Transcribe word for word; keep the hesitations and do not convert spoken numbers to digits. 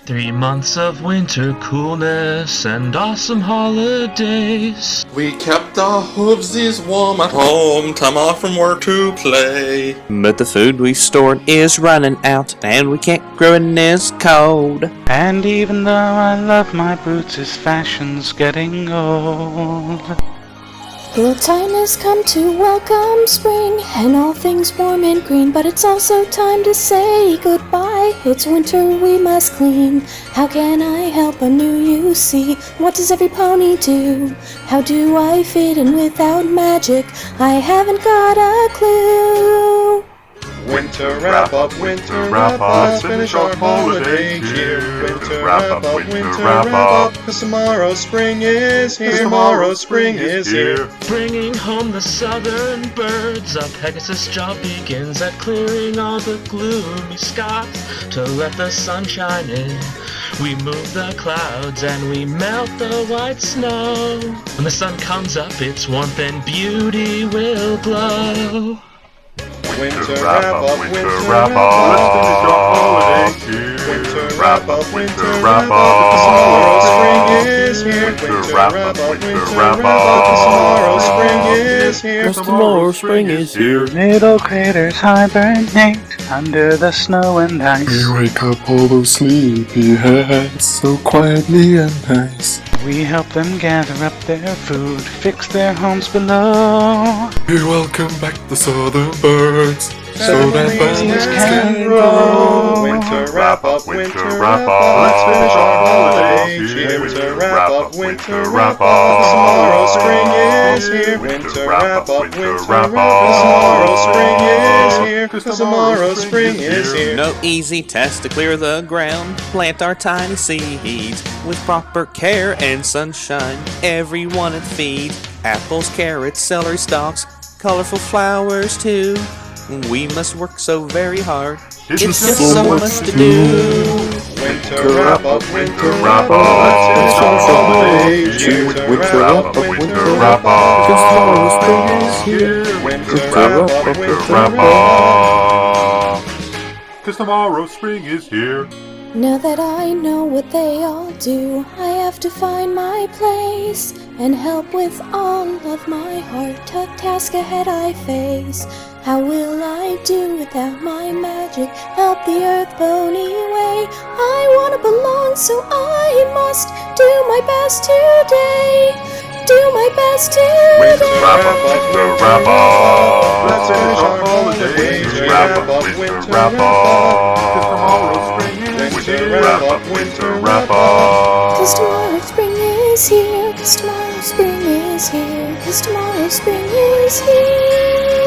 Three months of winter coolness and awesome holidays. We kept our hoovesies warm at home, time off from work to play. But the food we stored is running out, and we can't grow in this cold. And even though I love my boots, this fashion's getting old. The time has come to welcome spring and all things warm and green, but it's also time to say goodbye. It's winter, we must clean. How can I help a new you see? What does every pony do? How do I fit in without magic? I haven't got a clue. Winter wrap up, winter wrap up, let's finish our holiday cheer. Winter wrap up, winter wrap up, cause tomorrow spring is here, tomorrow spring is here. Bringing home the southern birds, a Pegasus job begins at clearing all the gloomy skies to let the sun shine in. We move the clouds and we melt the white snow. When the sun comes up, its warmth and beauty will glow. Winter wrap up, winter wrap up, let's finish our holiday cheer. Winter wrap up, winter wrap up, tomorrow spring is here. Winter wrap up, winter wrap up, tomorrow spring is here. Tomorrow spring is here. Little critters hibernate under the snow and ice. We wake up all those sleepyheads so quietly and nice. We help them gather up their food, fix their homes below. We welcome back the southern birds so that Families families can can grow. grow. Winter wrap up, winter wrap up, let's finish our holiday cheer. Winter wrap up, winter wrap up, tomorrow spring is here. Winter wrap up, winter wrap up, tomorrow spring is here, cause tomorrow spring is here. No easy task to clear the ground, plant our tiny seeds with proper care and sunshine. Everyone it feeds apples, carrots, celery stalks, colorful flowers too. We must work so very hard. It's, it's just so, so much to do. Winter wrap up, winter wrap up, let's finish our holiday cheer. Winter wrap up, winter wrap up, cause tomorrow spring is here. Winter wrap up, winter wrap up, cause tomorrow spring is here. Now that I know what they all do, I have to find my place and help with all of my heart. Tough task ahead I face. How will I do without my magic? Help the earth pony way. I wanna belong, so I must do my best today. Do my best today. Winter wrap up, winter wrap up, let's finish our holiday cheer. Wrap up, winter wrap up, cause tomorrow spring is here. Winter wrap up, winter wrap up, Cause tomorrow spring is here. Cause tomorrow spring is here. Cause tomorrow spring is here.